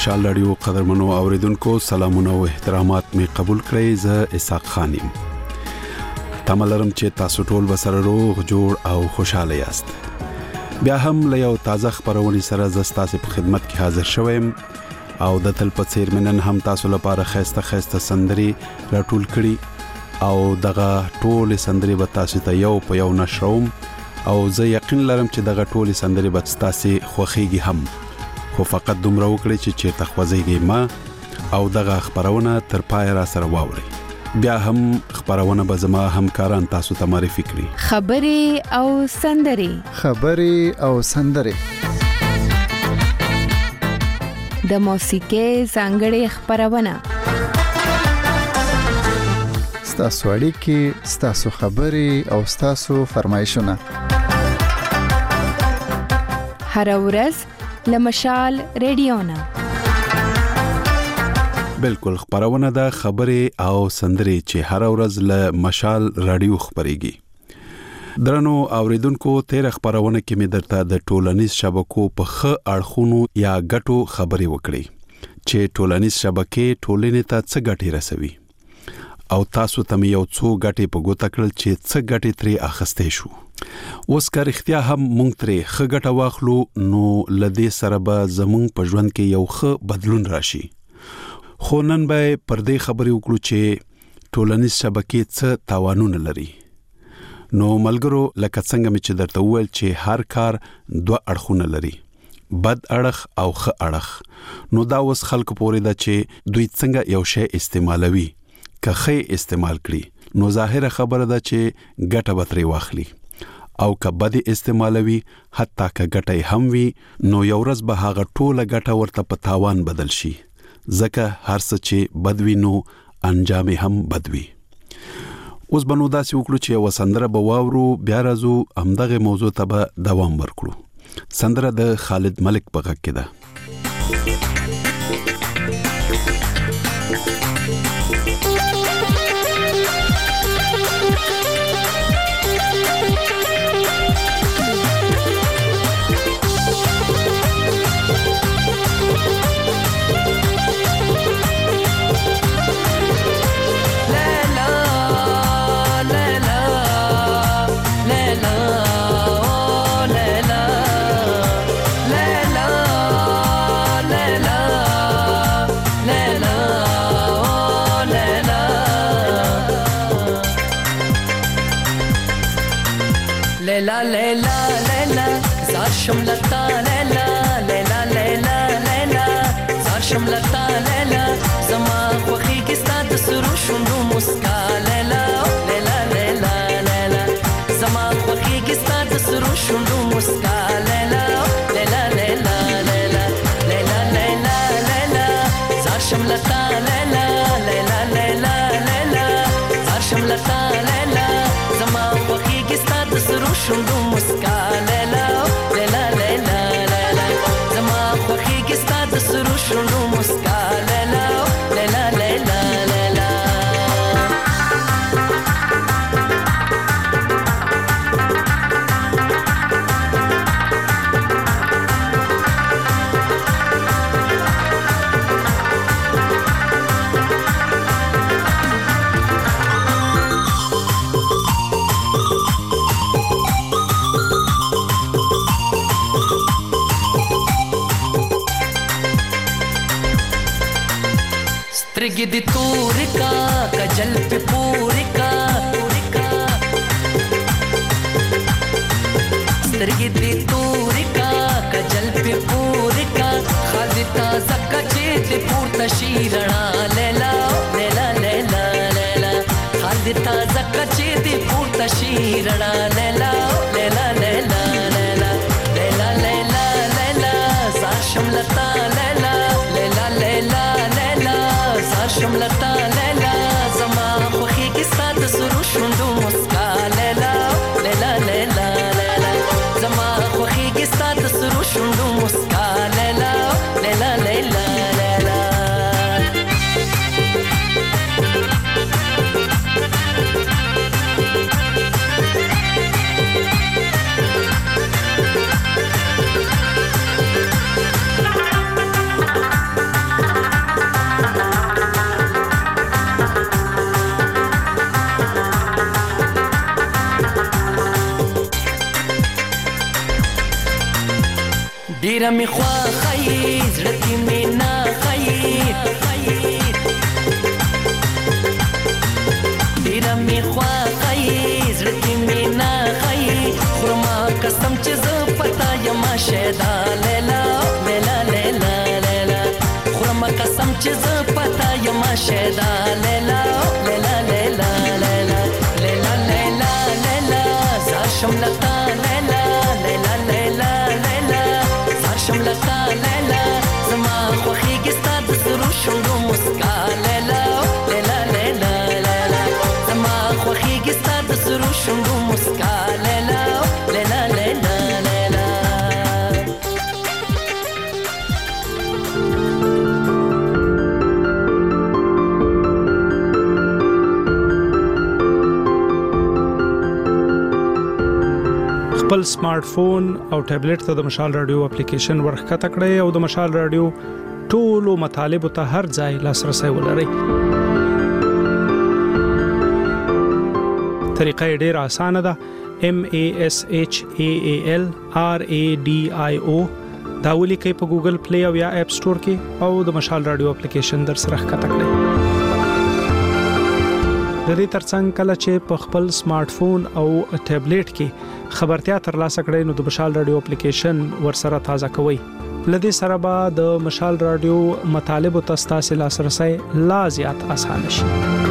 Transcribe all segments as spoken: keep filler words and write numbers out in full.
مشال رادیو قدرمنو اوریدونکو سلامونه او احترامات می قبول کړئ. زه اسحاق خانم تملرم چې تاسو ټول وسره روغ جوړ او خوشاله یاست. بیا هم له یو تازه خبرونې سره زستاسو په خدمت کې حاضر شوم او د تل په څیر منن هم تاسو لپاره خسته خسته سندري راټول کړي او دغه ټول سندري به تاسو ته یو په یو نشروم او زه یقین لرم چې دغه ټول سندري به تاسو خوخيږي هم، خو فقط دومره وکړئ چې چیرته خوځيږي ما او دغه خبرونه تر پای را سره واوري. بیا هم خبرونه به زما همکاران تاسو ته معرفي کړي. خبري او سندري خبري او سندري د موسیقۍ څنګه خبرونه ستاسو اړیکې، ستاسو خبري او ستاسو فرمایشونه هر ورځ لمشال رادیونا. بالکل خبرونه د خبري او سندري چې هر ورځ له مشال رادیو خبريږي. درنو اوریدونکو تیر خبرونه کې مې درته د ټولنیز شبکو په خ اړخونو یا غټو خبري وکړي چې ټولنیز شبکې ټولنې ته څه ګټي رسوي او تاسو ته یو څو غټي په ګوته کړل چې څه غټي ترې اخستې شو. اوس که اختیا هم مونږ ترې خ غټه واخلو نو لدې سره به زمونږ په ژوند کې یو خ بدلون راشي. خو نن به پر دې خبرې وکړو چې ټولنیز شبکې څه تاوانونه لري. نو ملګرو لکه څنګه مې چې درته وویل چې هر کار دوه اړخونه لري، بد اړخ او ښه اړخ. نو دا اوس خلکو پورې ده چې دوی څنګه یو شی استعمالوي. که ښه استعمال کړي نو ظاهره خبره ده چې ګټه به ترې واخلي او که بد استعمالوي حتی که ګټه هم وي نو یو ورځ به هغه ټوله ګټه ورته په تاوان بدل شي، ځکه هر څه چې بد وي نو انجام هم بد وي. اوس بنو داسې وکړو چې یو سندره به واورو، بیا راځو همدغه موضوع ته به دوام ورکړو. سندره د خالد ملک په غږ کې ده. لیلا لیلا لیلا زار شملتا لیلا لیلا لیلا لیلا زار شملتا لیلا زما خوخي کې ستاد سرو شوندو مسکا لیلا لیلا لیلا لیلا زما خوخي کې ستاد سرو شوندو مسکا لیلا لیلا لیلا لیلا لیلا لیلا لیلا زار شملتا لیلا لیلا لیلا لیلا زار شملتا لیلا زما خوخي کې ستاد سرو شوندو مسکا لیلا لیلا لیلا لیلا زما خوخي کې ستاد سرو شوندو مسکا لیلا لیلا لیلا لیلا سترګې دې تورې کا کجل په پورې کا پورې کا سترګې دې تورې کا کجل په پورې کا خالد تازه کچې دې پورته شي رڼا لیلا لیلا لیلا لیلا خالد تازه کچې دې پورته شي رڼا لیلا لیلا لیلا لیلا لیلا لیلا لیلا زار شملتا لیلا لیلا لیلا لیلا زار شملتا لیلا زما خوخي کې ستاد سرو شوندو مسکا لیلا لیلا لیلا لیلا زما خوخي کې ستاد سرو شوندو مسکا لیلا لیلا لیلا لیلا ډیر می خوا خی زړه کې می نه خی ډیر می خوا خی زړه کې می نه خی خرما قسم چې ز پتا یم شهدا لیلا لیلا لیلا لیلا خرما قسم چې ز پتا یم شهدا لیلا لیلا لیلا لیلا لیلا لیلا لیلا زاشم لتا لیلا لیلا لیلا لیلا زاشم لتا لیلا زما خوخیږي ستاد سرو شوندو مسکا لیلا لیلا لیلا لیلا زما خوخیږي ستاد سرو شوندو مسکا لیلا لیلا لیلا لیلا خپل سمارټ فون او ټابلیټ ته د مشال رادیو اپلیکیشن ورخکته کړئ او د مشال رادیو ټولو مطالبه ته هر ځای لاسرسي ولرئ. طریقه ډیره اسانه ده. M A S H A A L R A D I O دا ولیکئ په ګوګل پلی او یا اپ سٹور کې او د مشال رادیو اپلیکیشن در سره ښکته کړئ. د دې ترڅنګ کله چې په خپل سمارټ فون او ټابلیټ کې خبرتیا ترلاسه کړئ نو د مشال رادیو اپلیکیشن ورسره تازه کوئ. لدې سره به د مشال رادیو مطالب او تاسو لاسرسي لا زیات اسانه شي.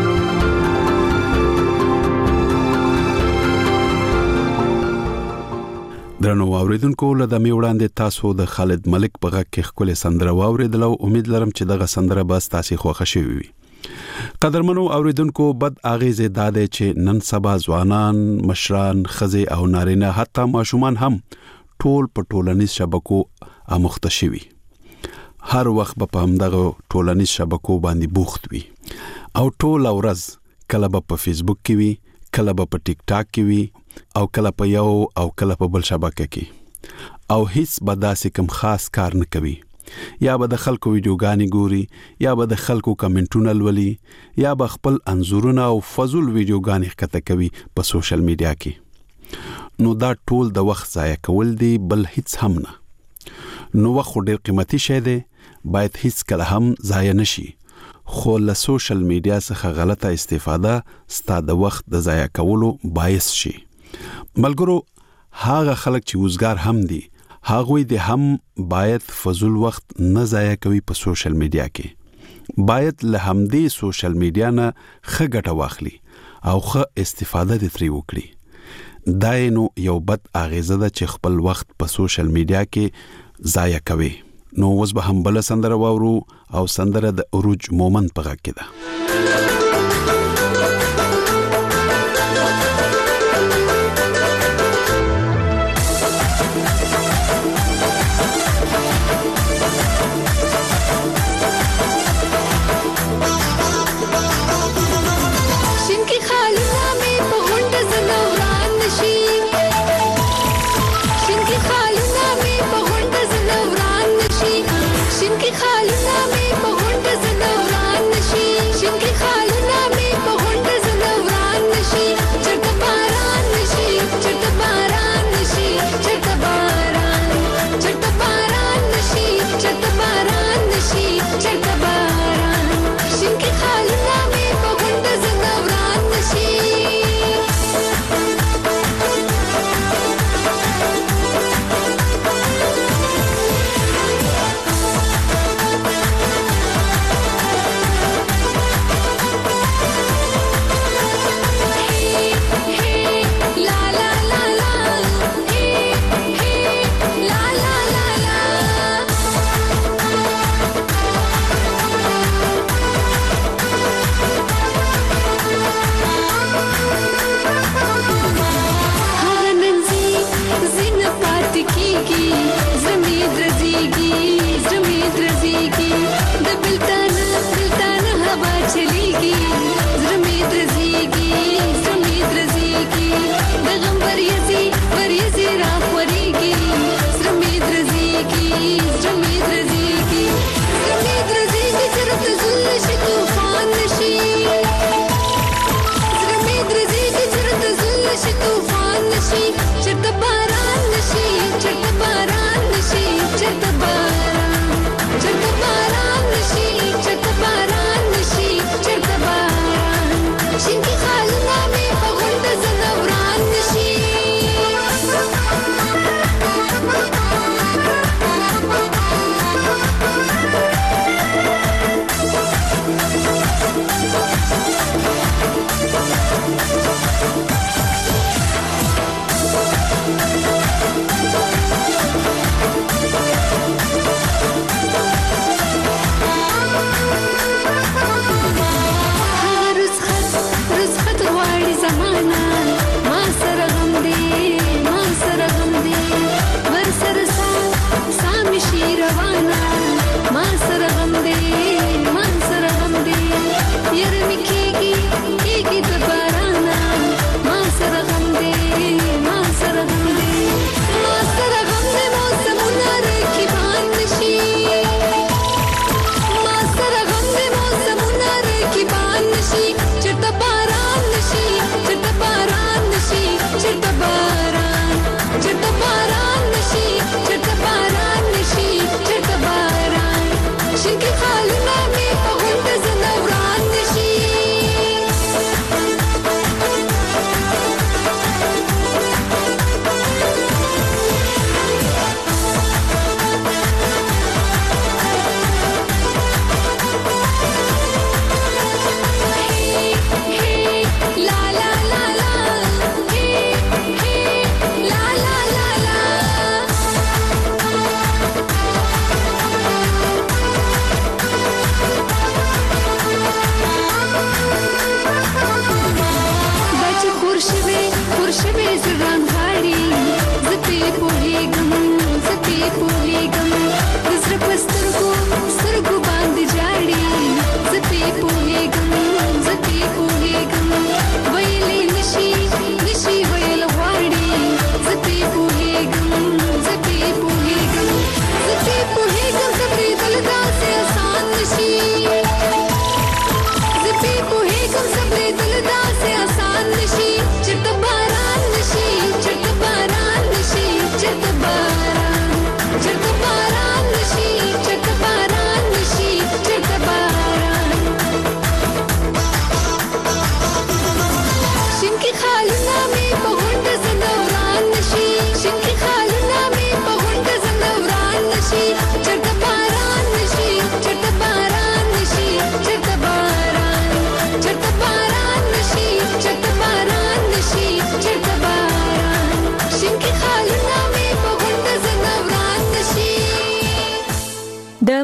درنو اوریدونکو له د می وړاندې تاسو د خالد ملک په غږ کې خپل سندره واوریدل او امید لرم چې دغه سندره به تاسو خوښ شي وي. قدرمنو اوریدونکو بد اغیزه داده چې نن سبا ځوانان مشران خزه او نارینه حتی ماشومان هم ټول په ټولنیز شبکو اموخته شوي. هر وخت په همدغه ټولنیز شبکو باندې بوخت وي او ټول ورځ کله په فیسبوک کې وي کله په ټیک ټاک کې وي او کله په یو او کله په بل شبکه کې او هیڅ بداسې کوم خاص کار نه کوي. یا به د خلکو ویډیوګانې ګوري یا به د خلکو کمنټونه لولي یا به خپل انزورونه او فضول ویډیوګانې ښکته کوي په سوشل میډیا کې. نو دا ټول د وخت ضایع کول دي بل هیڅ هم نه. نو وخت ډېر قیمتي شی دی باید هیڅ کله هم ضایع نشي. خو له سوشل میډیا څخه غلطه استفاده ستاسو د وخت د ضایع کولو باعث شي. ملګرو هغه خلک چې وزګار هم دي هغوی د هم باید فضول وخت نه ضایع کوي په سوشل میډیا کې. باید له همدې سوشل میډیا نه ښه ګټه واخلي او ښه استفاده دې ترې وکړي. دا نو یو بد اغیزه ده چې خپل وخت په سوشل میډیا کې ضایع کوي. نو اوس به هم بل سندره واورو او سندره د عروج مومن په غږ کې ده.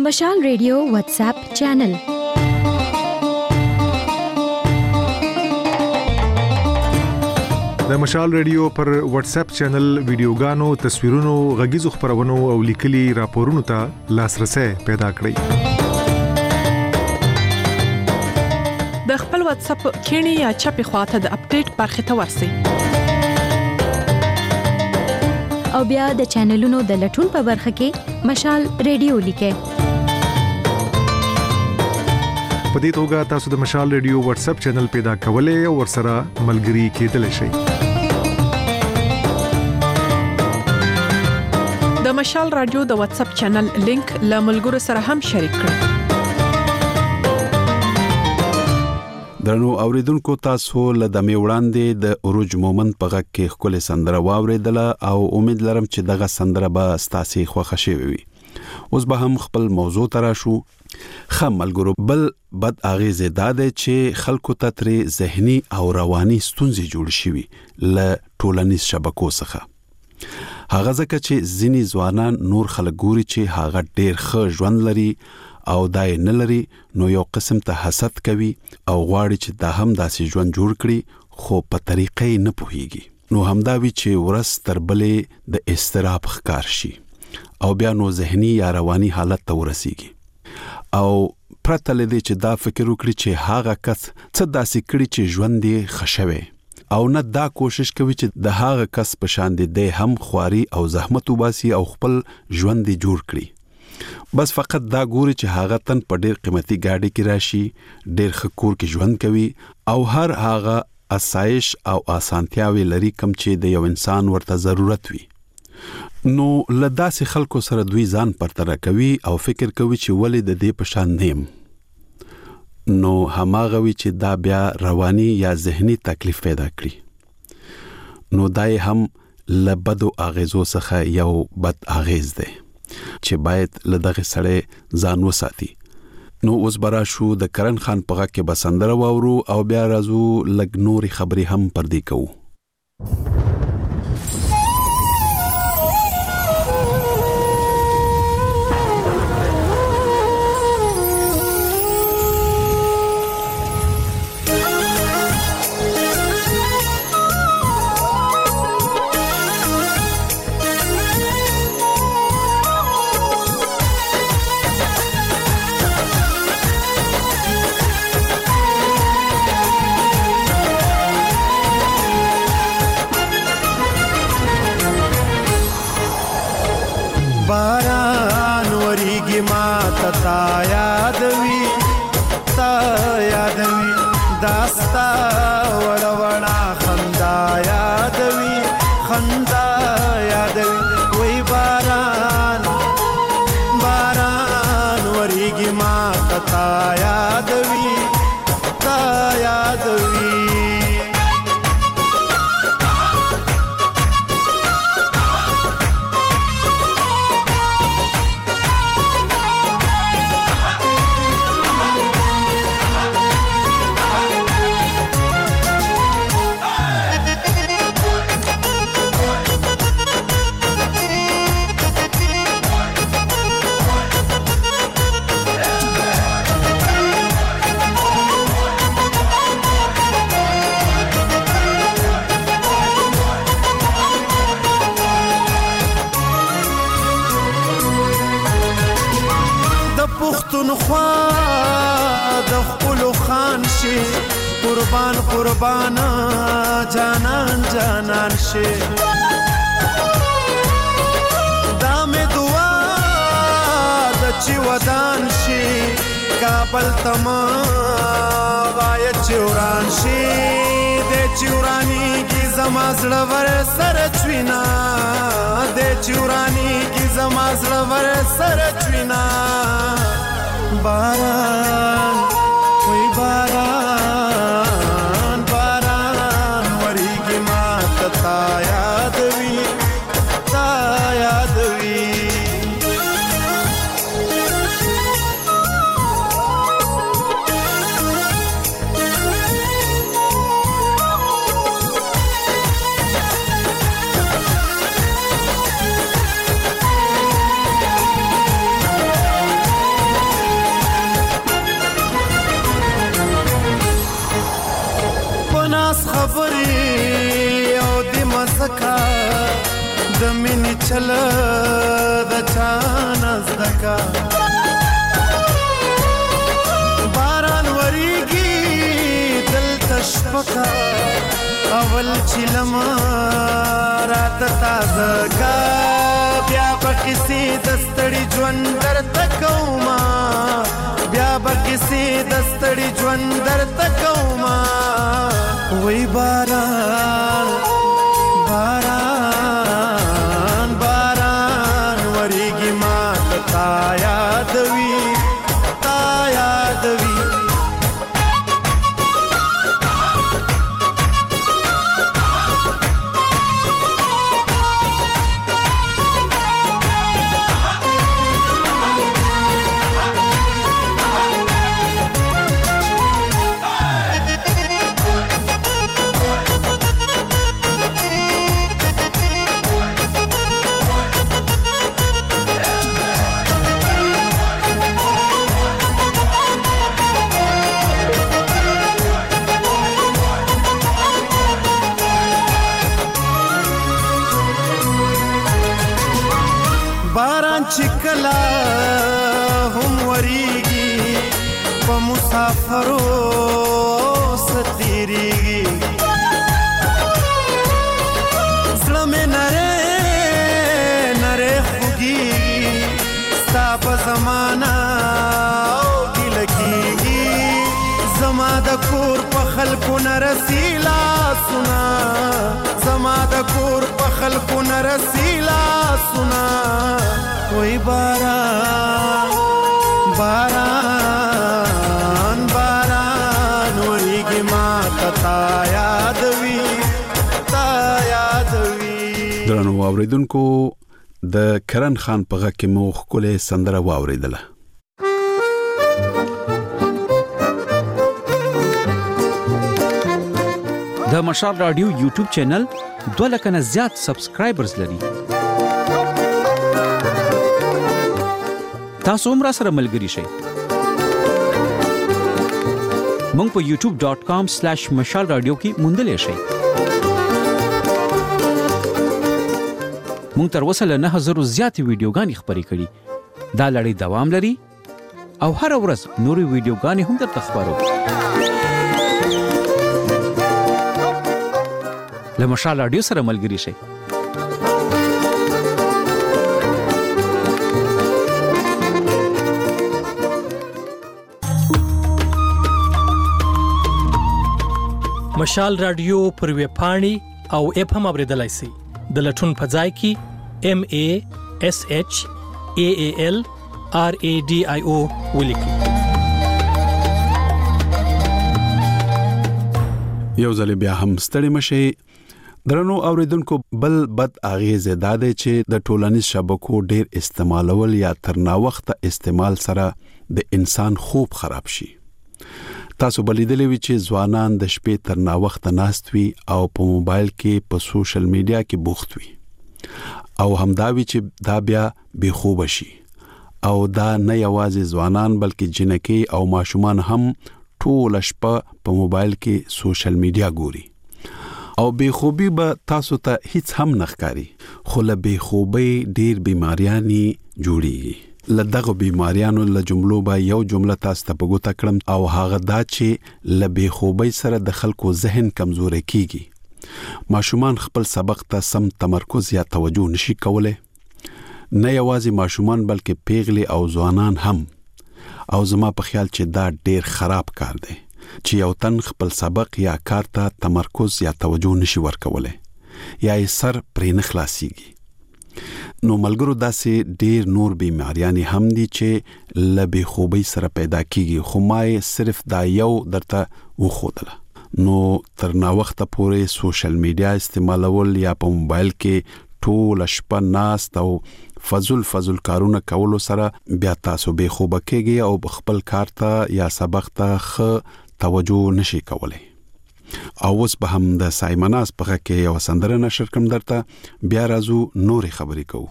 مشال ریډیو واتس اپ چینل. د مشال ریډیو پر واتس اپ چینل ویډیوګانو، تصویرونو، غږیزو خبرونو او لیکلي راپورونو ته لاسرسي پیدا کړئ. د خپل واتس اپ کینی یا چپی خواته د اپډیټ برخه ته ورسئ. او بیا د چینلونو د لټون په برخه کې مشال ریډیو لیکئ. په دې توګه تاسو د مشال ریډیو واتس اپ چینل پیدا کولای او ورسره ملګري کېدلی شئ. د مشال رادیو د واتس اپ چینل لینک له ملګرو سره هم شریک کړئ. درنو اوریدونکو، تاسو له دمه وړاندې د اوروج مومن په غږ کې خپل سندره واوریدله او امید لرم چې دغه سندره به ستاسو خوښه شي وي. اوس به هم خپل موضوع ترا شو. خملګرو بل بد اغیزه داده چې خلکو ته ترې ذهني او رواني ستونزې جوړ شي ل ټولنیز شبکو څخه. هغه ځکه چې ځینی ځوانان نور خلک ګوري چې هغه ډیر ښه ژوند لري او دای نه لري، نو یو قسم ته حسد کوي او غواړي چې دا هم داسې ژوند جوړ کړي، خو په طریقې نه پوهیږي. نو همدا وی چې ورس تر بلې د استراب ښکار شي او بیا نو ذهني یا رواني حالت ته ورسیږي او پرته لدې چې دا فکر وکړي چې هغه کس څه داسې کړي چې ژوند یې خښوي، او نه دا کوشش کوي چې د هغه کس په شان دي هم خواري او زحمت وباسي او خپل ژوند یې جوړ کړي. بس فقط دا ګوري چې هغه تن په ډیر قیمتي گاډي کې راشي، ډیر خکور کې ژوند کوي او هر هغه اسایش او اسانتیاوي لري کوم چې د یو انسان ورته ضرورت وي. نو لداسې خلکو سره دوی ځان پرتره کوي او فکر کوي چې ولې د دې په شان نیم. نو هماغه وی چې دا بیا رواني یا ذهني تکلیف پیدا کړي. نو دای هم لبدو اغیزو څخه یو بد اغیز دی چې باید لدغه سړی ځان وساتي. نو اوس برا شو د کرن خان په غږ کې بسندره واورو او بیا راځو لګ نوري خبري هم پردي کوو. باران وریږي ما ته تا یادوي، تا یادوي داستا وړ وړا خندا یادوي، خندا یادوي. وای باران باران وریږي ما ته تا یادوي، تا یادوي. پښتونخوا د خپل خان شي، قربان قربان جانان جانان شي. دا مې دعا د چې ودان شي، کابل تما وای چوران شي. د چورانی کی زما زړه ور سره چوینا، د چورانی کی زما زړه ور سره چوینا. باران وای باران باران وریږي ما ته تا یادوي، تا یادوي. چاناس خبرې او د مزکا د مینې چل د چاناس دکا باران وریږي دلته شپکا اول چې لمه راته تازه کا بیا به کیسې د ستړي ژوند درته کومه بیا به کیسې د ستړي ژوند درته کومه وای باران باران باران وریږي ماته تا یادوي تا یادوي چکلا هم وریږي په مسافرو ستیریږي زړه مې نری نری خوږیږي ستا په زمانه او ګیله کېږي زما د کور په خلکو نه رسي لاسونه زما د کور په خلکو نه رسي لاسونه وای باران باران باران وریږي ماته تا یادوي تا یادوي. درنو اوریدونکو د کرن خان په غږ کې مو ښکلې سندره واوریدله. د مشال رادیو یوټیوب چینل دوه لک نه زیات سبسکرایبرز لري. تاسو هم را سره ملګری شئ. مونږ په یوټیوب ډاٹ کام سلیش مشال رادیو کې موندلې شئ. مونږ تر اوسه له نه هزار زیاتې ویډیوګانې خپرې کړي. دا لړۍ دوام لري او هر ورځ نورې ویډیوګانې هم درته خپرو. له مشال رادیو سره ملګری شئ. مشال رادیو پر ویب پاڼې او اپ هم اوریدلای شئ. د لټون په ځای کې ام ا اس اچ ا ا ال ار ا ډي آی او ولیکئ. یو ځل بیا هم ستړي مشي. درنو اوریدونکو بل بد اغیز داده چې د ټولنیز شبکو ډیر استعمالول یا تر نا وخت استعمال سره د انسان خوب خراب شي. تاسو بلیدلې وی چې ځوانان د شپې تر نا وخت ناست وي او په موبایل کې په سوشل میډیا کې بوخت وي او همدا وی چې دا بیا بے خوب شي او دا نه یوازې ځوانان بلکې جنکې او ماشومان هم ټول شپه په موبایل کې سوشل میډیا ګوري او بے خوبي به تاسو ته هیڅ هم نخکاری خو له بے خوبي ډیر بیماریانی جوړیږي. لدغه بیماریانو له جملو به یو جمله تاسو ته پګوتا کړم او هغه دا چې له بے خوبي سره د خلکو ذهن کمزوري کیږي. ماشومان خپل سبق ته سم تمرکز یا توجه نشي کولای. نه یوازې ماشومان بلکې پیغلي او ځوانان هم. او زما په خیال چې دا ډیر خراب کار دی چې یو تن خپل سبق یا کار ته تمرکز یا توجه نشي ورکولای یا یې سر پرې نه خلاصيږي. نو ملګرو داسې ډیر نور بیماریانی هم دي چې لبې خوبي سره پیدا کیږي خو ما صرف دا یو درته وښودله. نو تر نا وخت پورې سوشل میډیا استعمالول یا په موبایل کې ټول شپه ناست او فزول فزول کارونه کولو سره بیا تاسو به خوب کېږي او خپل کار ته یا سبق ته خ توجه نشي کولای. او اوس به هم د سایمناس په کې یو سندره نشر کوم درته بیا راځو نورې خبرې کوو.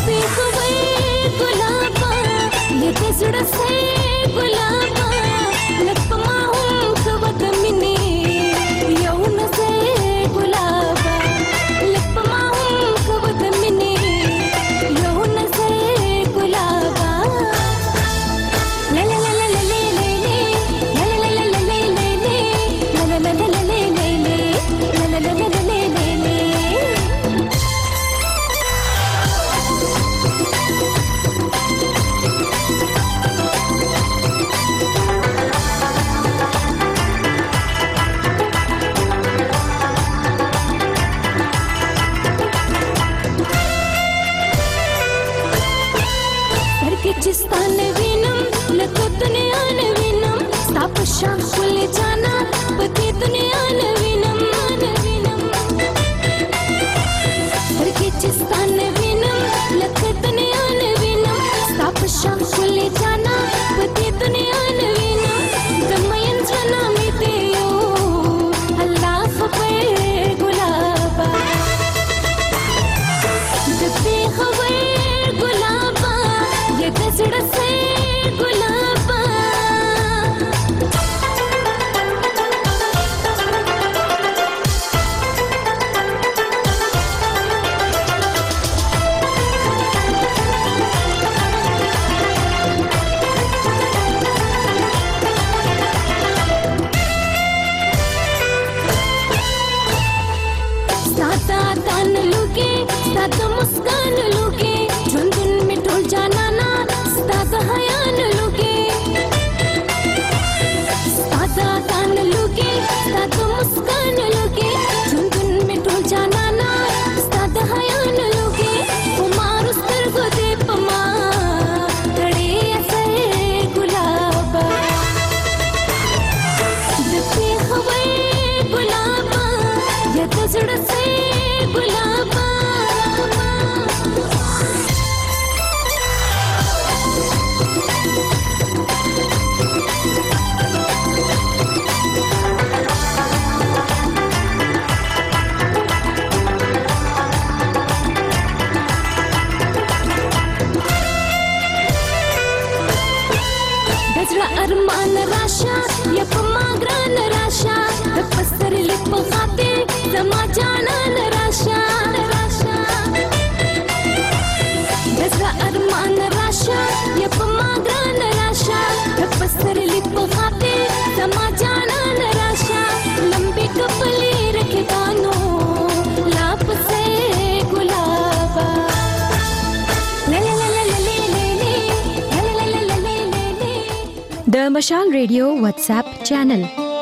د مشال ریډیو واتس اپ چینل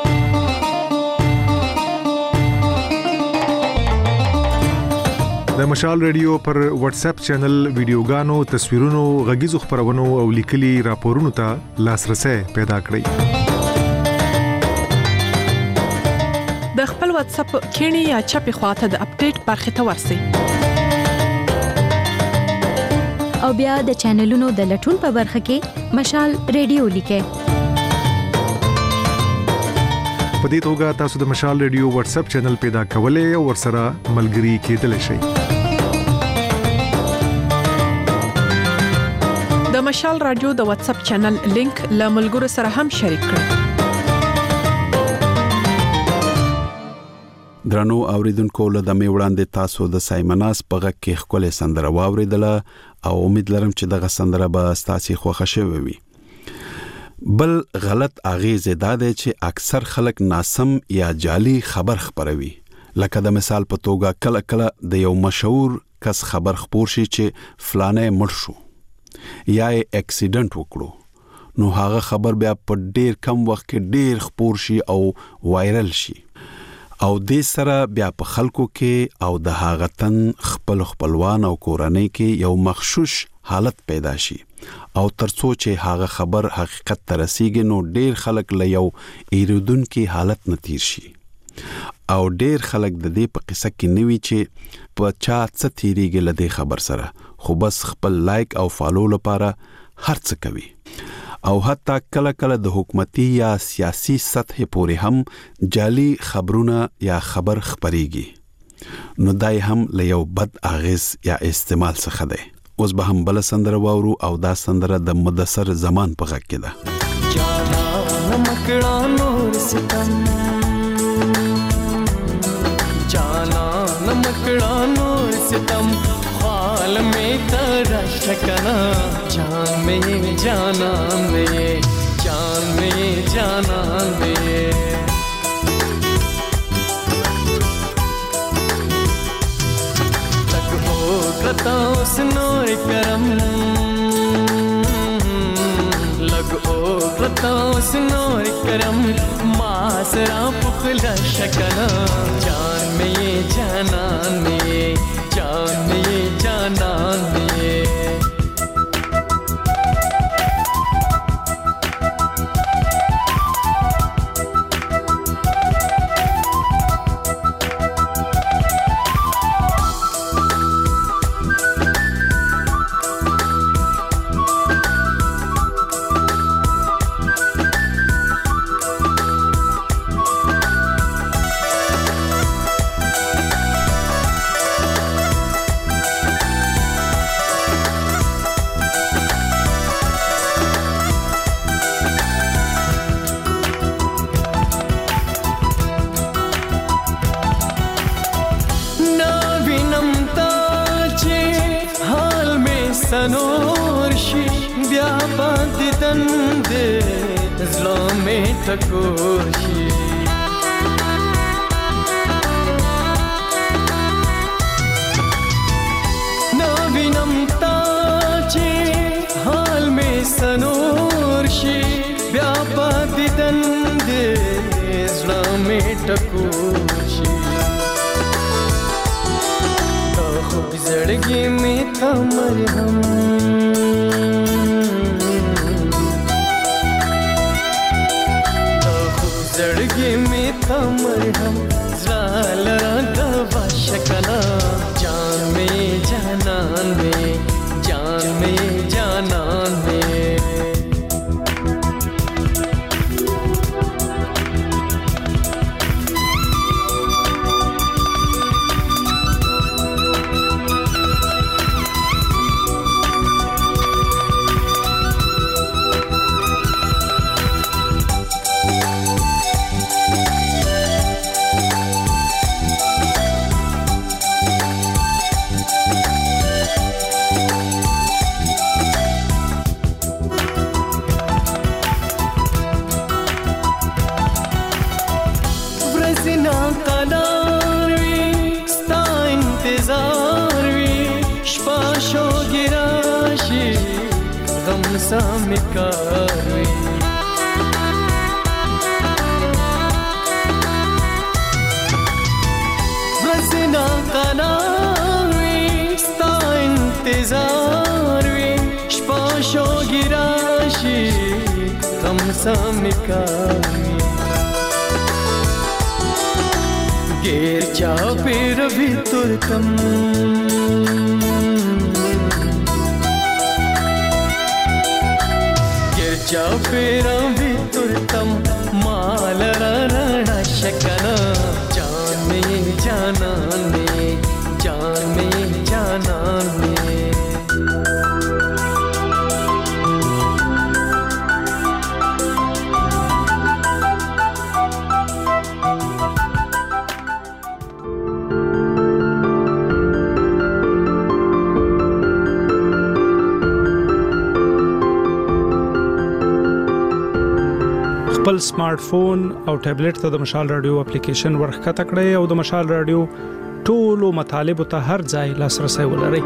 د مشال ریډیو پر واتس اپ چینل ویډیوګانو تصویرونو غږیزو خبرونو او لیکلي راپورونو ته لاسرسي پیدا کړئ د خپل واتس اپ کینی یا چپی خواته د اپډیټ برخه ته ورسئ او بیا د چینلونو د لټون په برخه کې مشال ریډیو لیکئ. په دې توګه تاسو د مشال ریډیو واتس اپ چینل پیدا کولای او ورسره ملګري کېدلی شئ. د مشال رادیو د واتس اپ چینل لینک له ملګرو سره هم شریک کړئ. درنو اوریدونکو له دمه وړاندې تاسو د سایمناس په غږ کې خپل سندره واوریدله او امید لرم چې دغه سندره به تاسو خوښه شوي وي. بل غلط اغیز دا دی چې اکثر خلک ناسم یا جعلی خبر خبروي. لکه د مثال په توګه کله کله د یو مشهور کس خبر خپور شي چې فلانه مړ شو یا اکسیډنټ وکړو، نو هغه خبر بیا په ډیر کم وخت کې ډیر خپور شي او وایرل شي او د سره بیا په خلکو کې او د هغه تن خپل خپلوان او کورنۍ کې یو مخشوش حالت پیدا شي او ترڅو چې هغه خبر حقیقت ته رسیږي نو ډیر خلک له یو ایرودونکو حالت نتیر شي او ډیر خلک د دې په قصه کې نوي چې په چا څه تیریږي له دې خبر سره، خو بس خپل لایک او فالو لپاره هر څه کوي او حتی کله کله د حکومتي یا سیاسي سطح پورې هم جعلی خبرونه یا خبر خبريږي، نو دای هم له یو بد اغیز یا استعمال څخه دی. اوس به هم بل سندره واورو او دا سندره د مدثر زمان په غږ کې ده. جانا نمکڑا نور ستم جانا نمکڑا نور ستم خال میں ترش کنا جان میں جانان میں جان میں جانان میں تک ہو کرتا اس نور کرم لگ او کرتا اس نور کرم ماسرا پخلا شکنا جان میں جانان میں جان میں جانان میں سنورشی بیا باندې دندې زړه مې ټکوشي نو وینم تا چې حال مې سنورشي بیا باندې دندې زړه مې ټکوشي خوب زړګي مې ته مرهم خوب زړګي مې ته مرهم زړه دوا شکنا جان مې جانان مې جان مې جانان مې سامکاروی وزنا قناروی ستا انتظاروی شپاشو گراشی غم سامکاروی گیر چاو پیر بھی ترکم جاو پیرا بھی ترتم مال رانا شکنا جان میں جانان میں جان میں جانان میں خپل سمارټ فون او ټابلیټ ته د مشال رادیو اپلیکیشن ورخکته کړئ او د مشال رادیو ټولو مطالبه ته هر ځای لاسرسي ولرئ.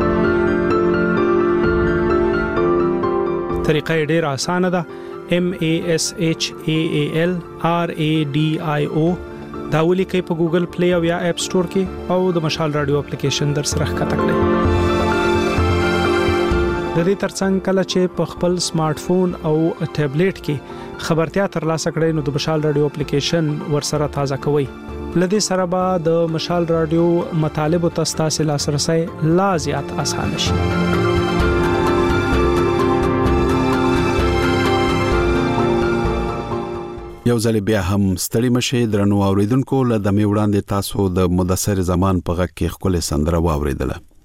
طریقه ډیره اسانه ده. M A S H A A L R A D I O دا ولیکئ په ګوګل پلی او یا اپ سٹور کې او د مشال رادیو اپلیکیشن در سره ښکته کړئ. د دې ترڅنګ کله چې په خپل سمارټ فون او ټابلیټ کې خبرتیا ترلاسه کړئ نو د مشال رادیو اپلیکیشن ورسره تازه کوئ. لدې سره به د مشال رادیو مطالبه تاسو لاسرسي لا زیات آسان شي. یو ځل بیا هم ستړي مشه درنو اوریدونکو له دمه وړاندې تاسو د مدثر زمان په غږ کې خپل سندره واوریدله.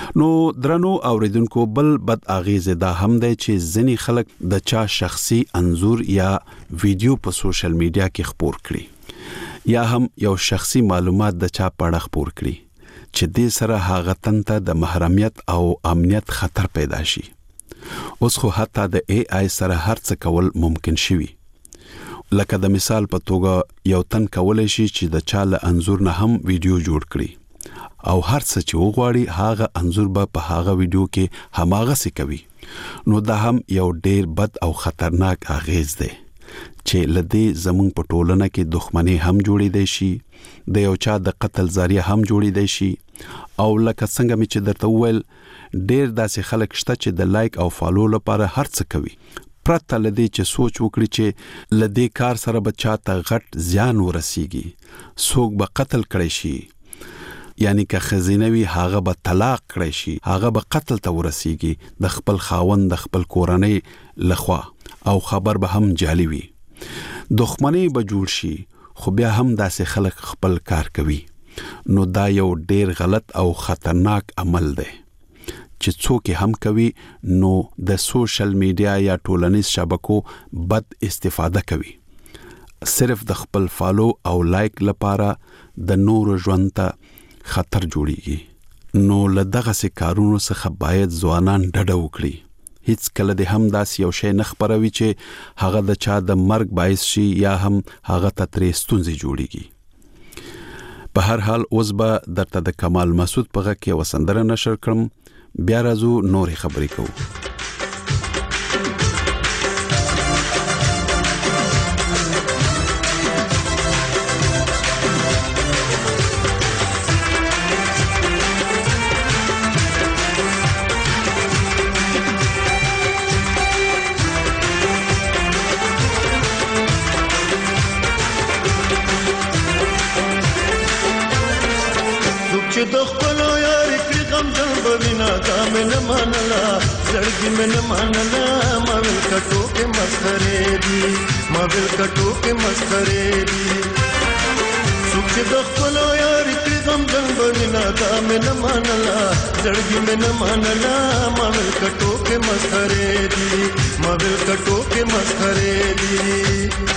نو درنو اوریدونکو بل بد اغیزه دا هم دی چې ځینې خلک د چا شخصي انزور یا ویډیو په سوشل میډیا کې خپور کړي یا هم یو شخصي معلومات د چا په اړه خپور کړي چې دې سره هغه تن ته د محرمیت او امنیت خطر پیدا شي. اوس خو حتی د ای آی سره هر څه کول ممکن شوي. لکه د مثال په توګه یو تن کولای شي چې د چا له انزور نه هم ویډیو جوړ کړي او هر څه چې وغواړي هغه انزور به په هغه ویډیو کې هماغه څه کوي. نو دا هم یو ډیر بد او خطرناک اغیز دی چې لدی زمون په ټولنه کې دښمنی هم جوړې دی شي، د یو چا د قتل ذریعہ هم جوړې دی شي او لکه څنګه می چې درته وویل ډیر داسې خلک شته چې د لایک او فالو لپاره هر څه کوي پرته لدی چې سوچ وکړي چې لدی کار سره به چاته غټ زیان ورسیږي، څوک به قتل کړي شي، یعنی که خزینوي هغه به طلاق کړي شي، هغه به قتل ته ورسیږي د خپل خاوند د خپل کورنۍ لخوا او خبر به هم جعلي وي. دښمنی به جوړ شي خو بیا هم داسې خلک خپل کار کوي. نو دا یو ډیر غلط او خطرناک عمل دی چې څوک هم کوي نو د سوشل میډیا یا ټولنیز شبکو بد استفاده کوي صرف د خپل فالو او لایک لپاره د نور ژوند ته خطر جوړیږي. نو له دغه سي کارونو څخه باید ځوانان ډډه وکړي. هیڅ کله د هم داس یو شی نه خبروي چې هغه د چا د مرګ باعث شي یا هم هغه ته ترې ستونزې جوړیږي. په هر حال اوس به درته د کمال مسعود په غږ کې وسندره نشر کړم، بیا راځو نورې خبرې کوو. زړګي من منلا ماویل کټو کې مسخره دي، ماویل کټو کې مسخره دي. سوچ د خپل یار کې غم جن بنا تا من منلا زړګي من منلا ماویل کټو کې مسخره دي، ماویل کټو کې مسخره دي.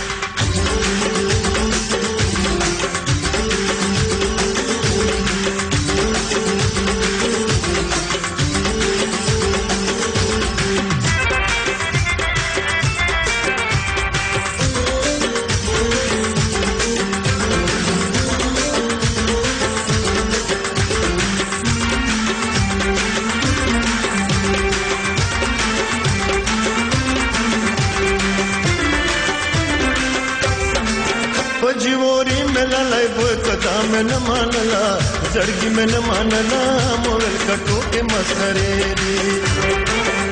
من مانلا زړګي من مانلا مول کټو کې مسخره دي.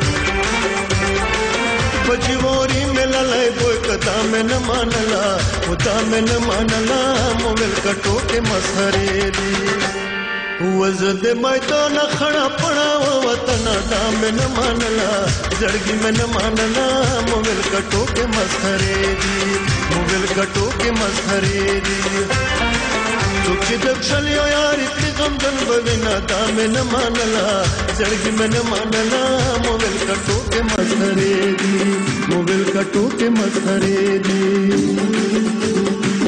بجوري مللای بو کدا من مانلا ودا من مانلا مول کټو کې مسخره دي. وزد میدان خړا پړا وطن دا من مانلا زړګي من مانلا مول کټو کې مسخره دي، مول کټو کې مسخره دي. څوک چې د خپل یاري په غم جن بوینا دا من مانلا زړګي من مانلا موبل کټو کې مسخره دي، موبل کټو کې مسخره دي.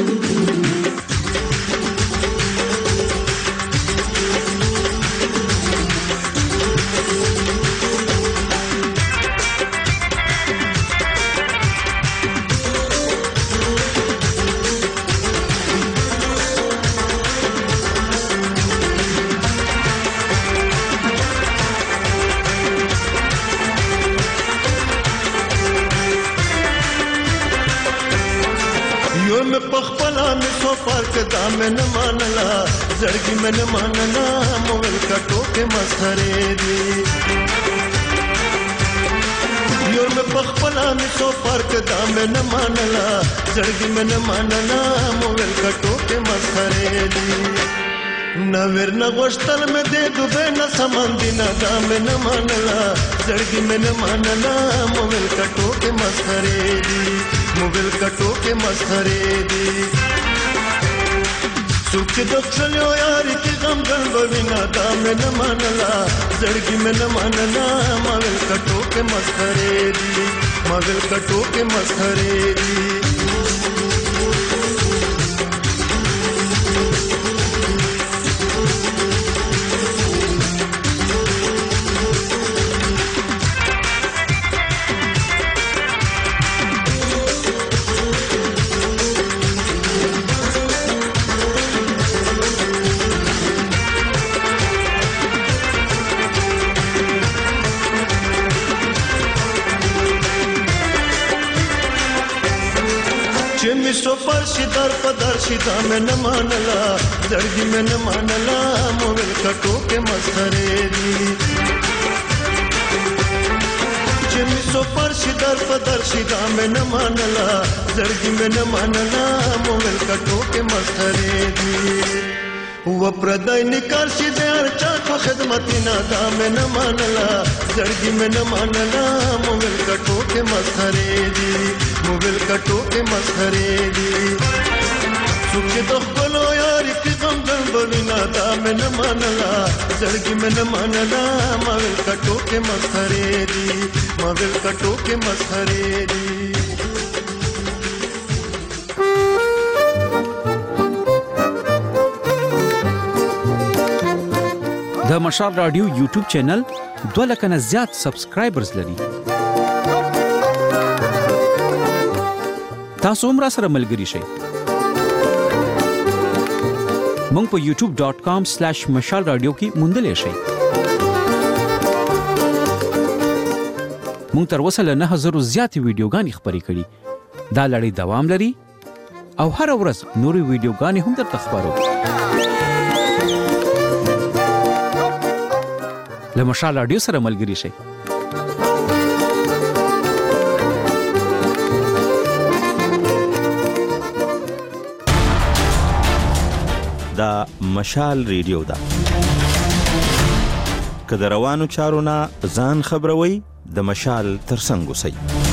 من مانلا زړګي من مانلا موبل کټو کې مسخره دي. یو مې پخپلا مې سو پارک دا من مانلا زړګي من مانلا موبل کټو کې مسخره دي. نویر نغوشتل مې دې دوبه نه سمندینا دا من مانلا زړګي من مانلا موبل کټو کې مسخره دي، موبل کټو کې مسخره دي. څوک چې د خپلو یاري کې غم ګڼ بوینا دا مې نه منلا زړګي مې نه منلا ما ویل کټو کې مسخرې دي ما ویل کټو کې مسخرې دي سو پرشي در پدر شي دا مې نه مانلا زړګي مې نه مانلا مو ویل کټو کې مسخرې دي چې مې سو پرشي در پدر شي دا مې نه مانلا زړګي مې نه مانلا مو ویل کټو کې مسخرې دي و پردای نکار شي د هر چا په خدمت نه دا مې نه مانلا زړګي مې نه مانلا مو ویل کټو کې مسخرې دي موبل کټو کې مسخرې دي څوک چې د خپلو یاري کې غم ګڼ بوینا دا مې نه منلا زړګي مې نه منلا موبل کټو کې مسخرې دي موبل کټو کې مسخرې دي د مشال رادیو یوټیوب چینل دوه لک نه زیات سبسکرایبرز لري تاسو هم را سره ملګري شئ مونږ په یوټیوب ډاٹ کام سلیش مشال رادیو کې موندلې شئ مونږ تر اوسه له نه هزار زیاتې ویډیوګانې خپرې کړي دا لړۍ دوام لري او هر ورځ نورې ویډیوګانې هم درته خپرو له مشال رادیو سره ملګري شئ دا مشال ریډیو ده که د روانو چارو نه ځان خبروي د مشال ترڅنګ اوسئ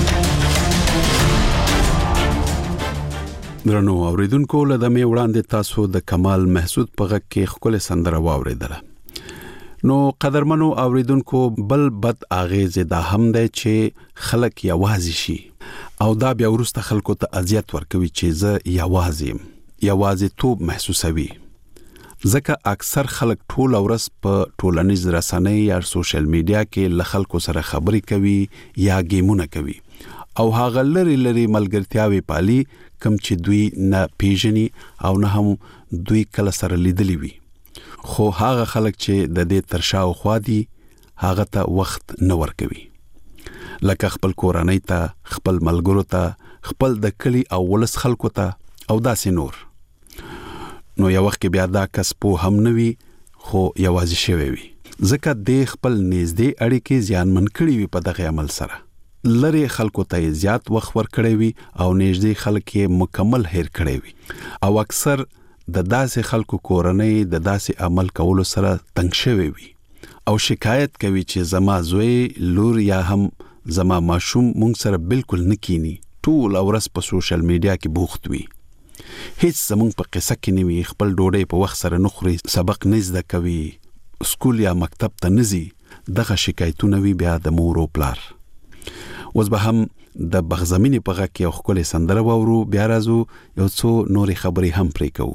درنو اوریدونکو له دمه وړاندې تاسو د کمال محسود په غږ کې خپل سندره واوریدله نو قدرمنو اوریدونکو بل بد اغیز دا هم دی چې خلک یوازې شي او دا بیا ورسته خلکو ته اذیت ورکوي چې زه یوازې یم یوازې توب محسوسوي ځکه اکثر خلک ټول ورځ په ټولنیز رسنۍ یا سوشل میډیا کې له خلکو سره خبرې کوي یا گیمونه کوي او هغه لري لري ملګرتیاوي پالي کم چې دوی نه پیژني او نه هم دوی کله سره لیدلی وي خو هغه خلک چې د دې ترشاو خوا دي هغه ته وخت نه ورکوي لکه خپل کورنۍ ته خپل ملګرو ته خپل د کلی او ولس خلکو ته او داسې نور نو یو وخت بیا دا کس په هم نوي خو یوازې شوی وي ځکه د خپل نږدې اړیکې زیانمن کړي وي په دغه عمل سره لری خلکو ته زیات وخت ورکړي وي او نږدې خلک یې مکمل هیر کړي وي او اکثر د داسې خلکو کورنۍ د داسې عمل کولو سره تنګ شوی وي او شکایت کوي چې زما زوی لور یا هم زما ماشوم مونږ سره بالکل نکینی ټول ورځ په سوشل میډیا کې بوخت وي هیڅ زمونږ په قصه کې نیوي خپل ډوډۍ په وخت سره نخوري سبق نه زده کوي سکول یا مکتب ته نزي دغه شکایتونه وی بیا د مور او پلار اوس به هم د بغزمینې په غږ کې خپل سندره وورو بیا راځو یو څو نورې خبرې هم پرې کوو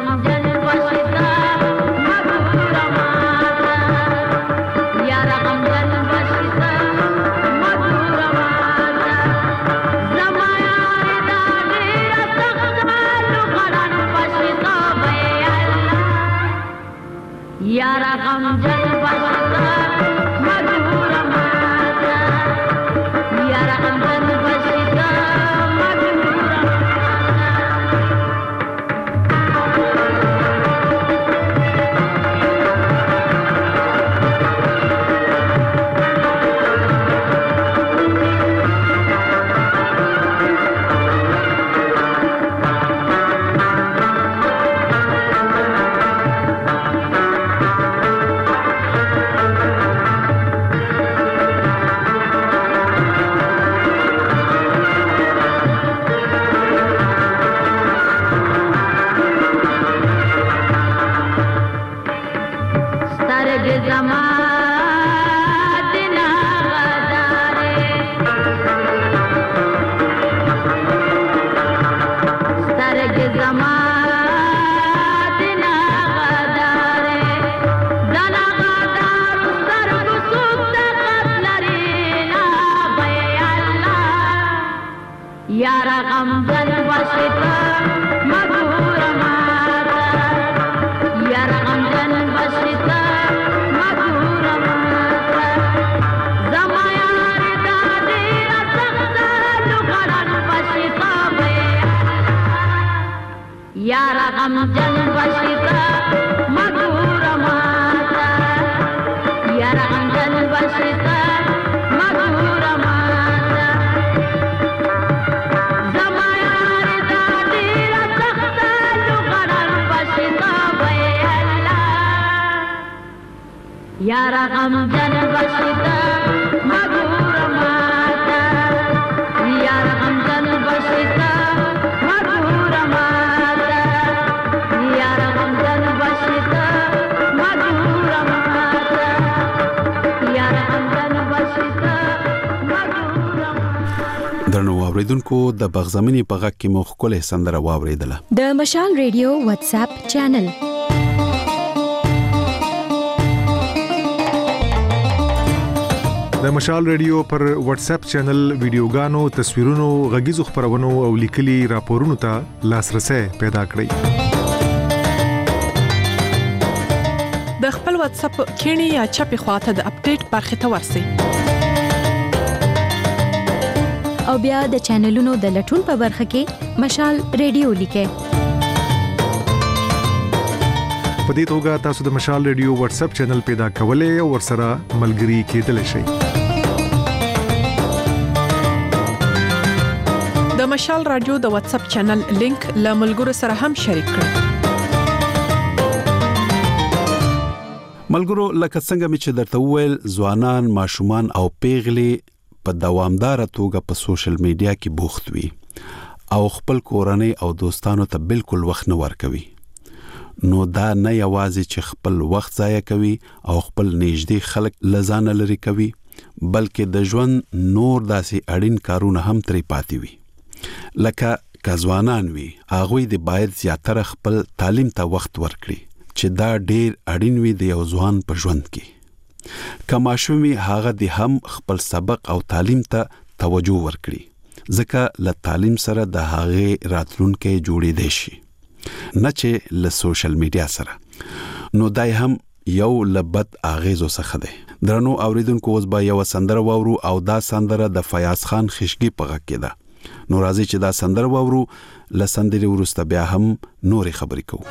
यारा गम जन बशिता मधुर माता यारा गम जन बशिता मधुर माता यारा गम जन बशिता मधुर माता यारा गम जन बशिता मधुर माता। درنو اوریدونکو د بغزمنی په غږ کې مو خپل سندره واوریدله د مشال ریډیو واتس اپ چینل د مشال ریډیو پر واتس اپ چینل ویډیوګانو تصویرونو غږیزو خبرونو او لیکلي راپورونو ته لاسرسي پیدا کړئ د خپل واتس اپ کینی یا چپی خواته د اپډیټ برخه ته ورسی او بیا د چینلونو د لټون په برخه کې مشال ریډیو لیکه په دې توګه تاسو د مشال ریډیو واتس اپ چینل پیدا کولای او ورسره ملګري کېدلی شئ د مشال رادیو د واتس اپ چینل لینک له ملګرو سره هم شریک کړئ ملګرو لکه څنګه چې درته وویل ځوانان ماشومان او پیغلي په دوامدار توګه په سوشل میډیا کې بوخت وي او خپل کورنۍ او دوستانو ته بالکل وخت نه ورکوي نو دا نه یوازې چې خپل وخت ضایع کوي او خپل نږدې خلک لزان لري کوي بلکې د ژوند نور داسې اړین کارونه هم ترې پاتې وي لکه کځوانان وي هغه د باید زیاتره خپل تعلیم ته وخت ورکړي چې دا ډیر اړین وي د یو ځوان په ژوند کې کماشومي هغه د هم خپل سبق او تعلیم ته توجه ورکړي ځکه له تعلیم سره د هغه راتلونکي جوړې دي شي نه چې له سوشل میډیا سره نو دای هم یو لبد اغیزو څخه ده درنو اوریدونکو اوس به یو سندره وورو او دا سندره د فیاض خان خشګي په غږ کې ده نو راځي چې دا سندره وورو ل سندري ورسته بیا هم نورې خبرې کوو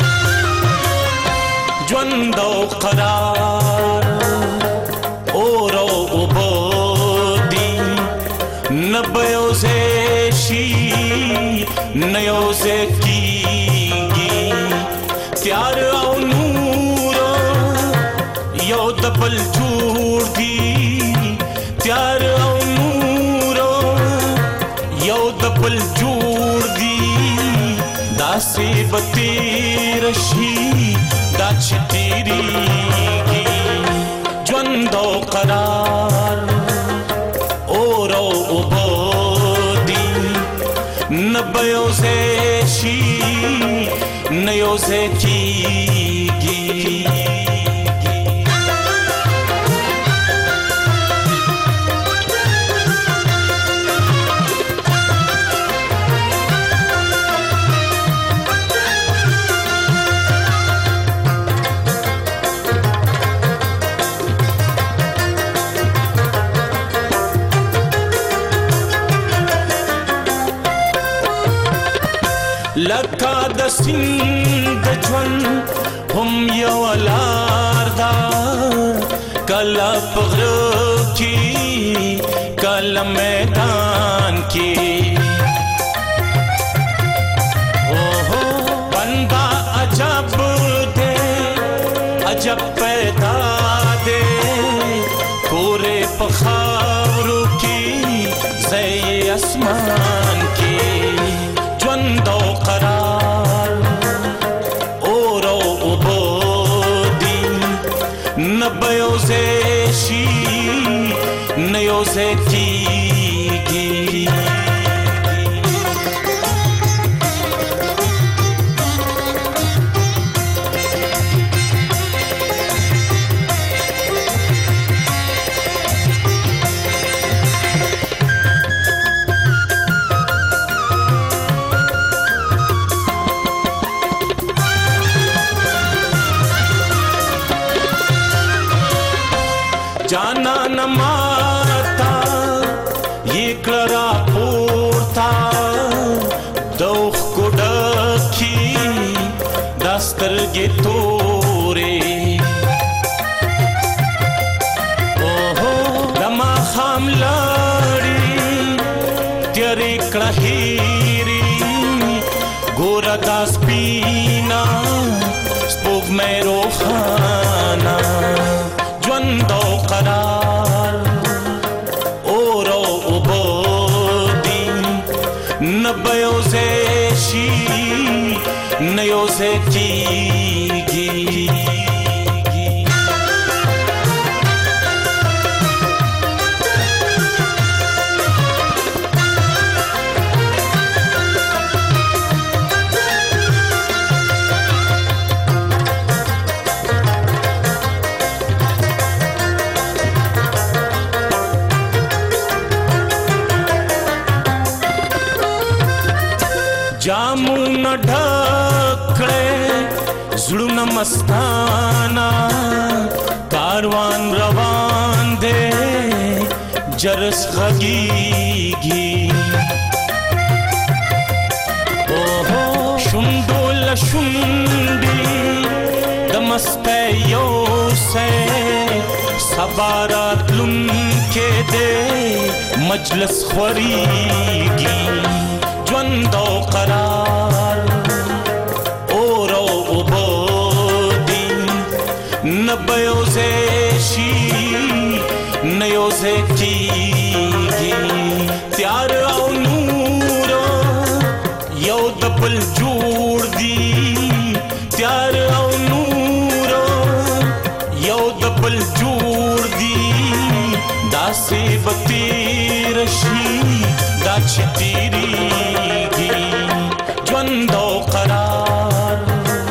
ژوند او قرار اور او وبدي نبيو زشي نيو زكيږي تیار او نور یو دبل جوړ دي تیار او نور یو دبل جوړ دي داسې بتیر شي دا چتیریږي ژوند او قرار اور او وبدي نبيو زشي نيو یوځای کیږي. لکه د سیند ژوند هم یو لار ده، کله په غره کې کله میدان کې. اوهو بنده عجب دی عجب پیدا دی، پورې په خاورو کې ځای اسمان کې. ژوند او قرار اور او اوبه دي، نه به یوځای شي نه یوځای کیږي. जाना न माता ये करा पोता दोख को डखी दस्तर गे तोरे. ओहो लमा खाम लाड़ी तेरे कहीरी गोरा दास पीना स्पोग में रोखाना. ژوند او قرار اور او اوبه دي، نه به یوځای شي نه یوځای کیږي. जामुन ढकड़े जुड़न मस्ताना, कारवान रवान दे जरस खगीगी. ओहो शुंडोल शुंडी दमस्ते यो से सबारात लुन के दे मजलस खरीगी. ژوند او قرار اور او اوبه دي، نه به یوځای شي نه یوځای کیږي. تیار او نور یو د بل جوړ دي، تیار او نور یو د بل جوړ دي. داسې به تیر شي دا چې تیریږي. ژوند او قرار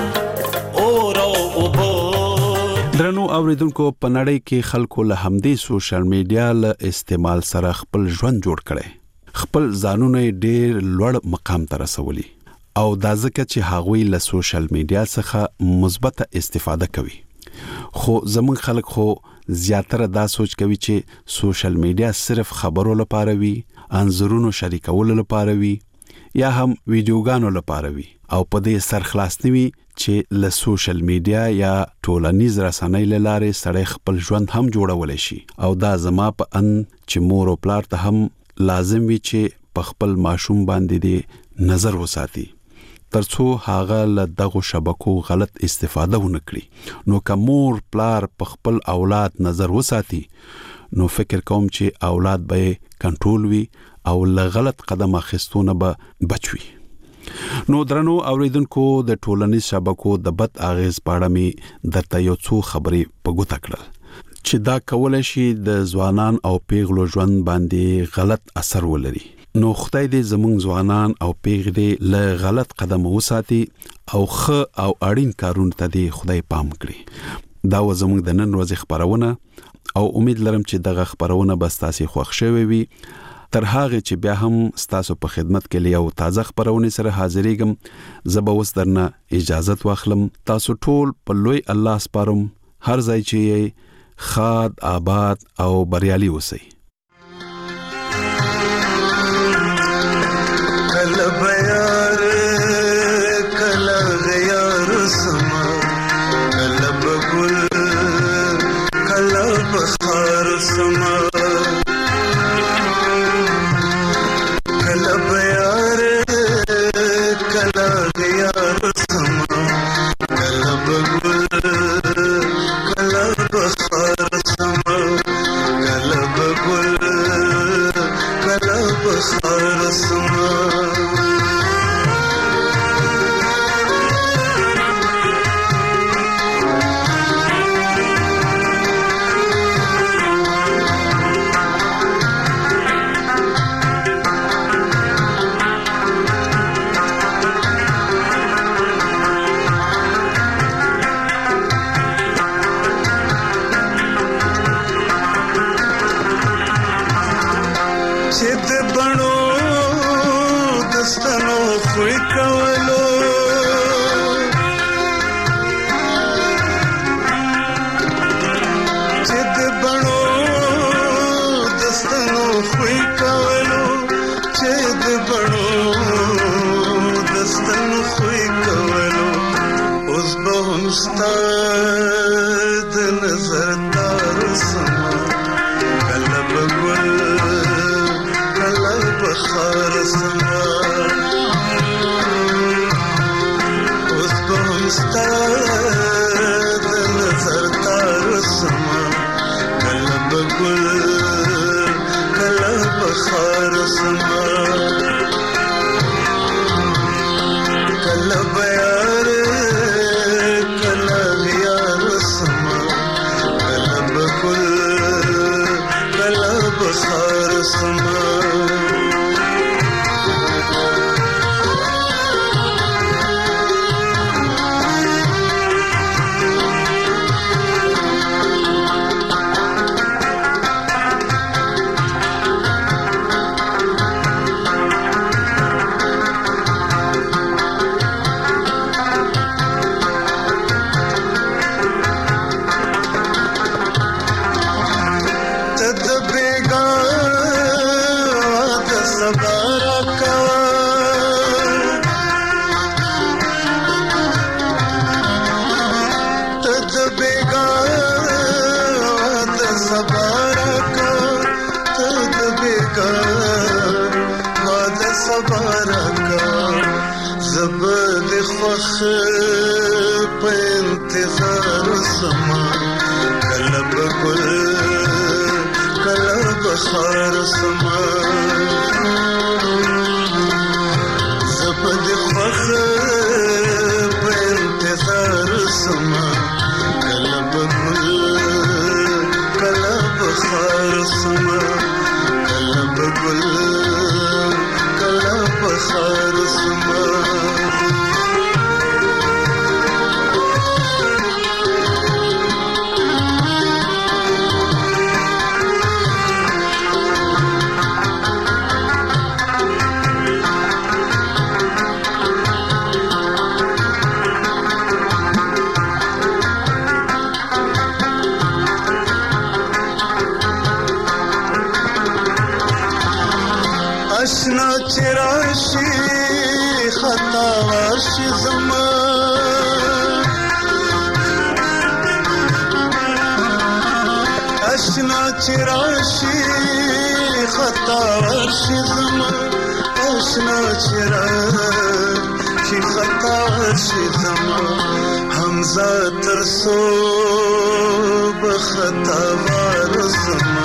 اور او اوبه. درنو اوریدونکو په نړۍ کې خلکو له همدې سوشل میډیا له استعمال سره خپل ژوند جوړ کړي، خپل ځانونه ډېر لوړ مقام ته رسولي، او دا ځکه چې هغوی له سوشل میډیا څخه مثبته استفاده کوي. خو زمونږ خلک خو زیاتره دا سوچ کوي چې سوشل میډیا صرف خبرو لپاره وي، انځورونو شریکولو لپاره وي، یا هم ویډیوګانو لپاره وي، او په دې سرخلاص نوي چې له سوشل میډیا یا ټولنیز رسنۍ له لارې سړی خپل ژوند هم جوړولی شي. او دا زما په ان چې مور او پلار ته هم لازم وي چې په خپل ماشوم باندې دې نظر وساتي، ترڅو هغه له دغه شبکو غلط استفاده ونه کړي. نو که مور پلار په خپل اولاد نظر وساتي، نو فکر کوم چې اولاد به کنټرول وي او له غلط قدم اخیستونه به بچوي. نو درنو اوریدونکو د ټولنیز شبکو د بد اغیز په اړه می درته یو څو خبرې په ګوته کړل چې دا کولای شي د ځوانان او پیغلو ژوند باندې غلط اثر ولري. نو خدای دې زموږ ځوانان او پیغلې دې له غلط قدم وساتي او خ او اړین کارونه ته دې خدای پام کړي. دا و زموږ د نن ورځې خبرونه او امید لرم چې دغه خبرونه به ستاسو خوښ شوي وي. تر هغه چې بیا هم ستاسو په خدمت کې لیو تازه خبرونه سره حاضرېږم. زه به اوس درنه اجازه واخلم. تاسو ټول په لوی الله سپارم. هر ځای چې خاد آباد او بریالي اوسئ. کله بیار کله غیار سما کله بګل کله بخار سما کله بیار کله غیار سما کله بګل کله بخار سما کله بګل کله بخار سما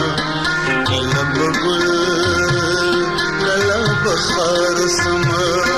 بخار سما